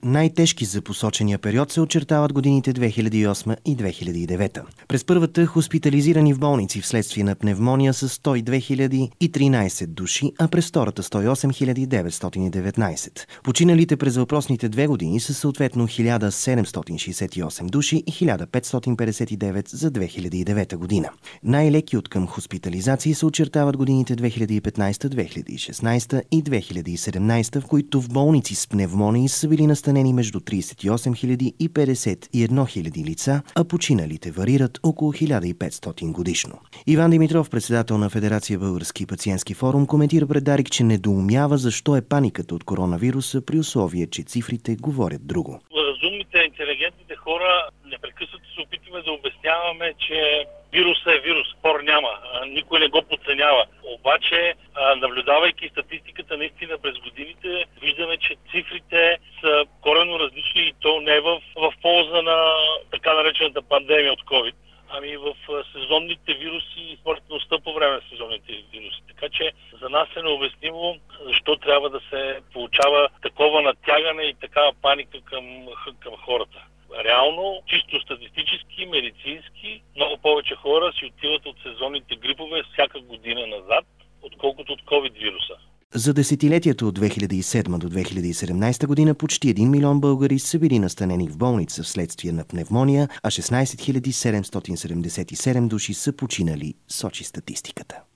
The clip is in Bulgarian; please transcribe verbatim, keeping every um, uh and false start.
Най-тежки за посочения период се очертават годините две хиляди и осма и две хиляди и девета. През първата хоспитализирани в болници вследствие на пневмония са сто и две хиляди и тринадесет души, а през втората сто и осем хиляди деветстотин и деветнадесет. Починалите през въпросните две години са съответно хиляда седемстотин шестдесет и осем души и хиляда петстотин петдесет и девет за две хиляди и девета година. Най-леки от към хоспитализации се очертават годините две хиляди и петнадесета, две хиляди и шестнадесета и две хиляди и седемнадесета, в които в болници с пневмонии са били настанени между тридесет и осем хиляди и петдесет и една хиляди лица, а починалите варират около хиляда и петстотин годишно. Иван Димитров, председател на Федерация Български пациентски форум, коментира пред Дарик, че недоумява защо е паниката от коронавируса при условие, че цифрите говорят друго. Разумните, интелигентните хора непрекъснато се опитваме да обясняваме, че вирусът е вирус, спор няма, никой не го подценява. Обаче, наблюдавайки статистиката наистина през годините, виждаме, че цифрите са коренно различни и то не в, в полза на така наречената пандемия от COVID, ами в сезонните вируси и смъртността по време на сезонните вируси. Така че за нас е необяснимо защо трябва да се получава такова натягане и такава паника към, към хората. Реално, чисто статистически, медицински, много повече хора си отиват от сезонните грипове всяка година назад, отколкото от COVID вируса. За десетилетието от две хиляди и седма до две хиляди и седемнадесета година почти един милион българи са били настанени в болница вследствие на пневмония, а шестнадесет хиляди седемстотин седемдесет и седем души са починали, сочи статистиката.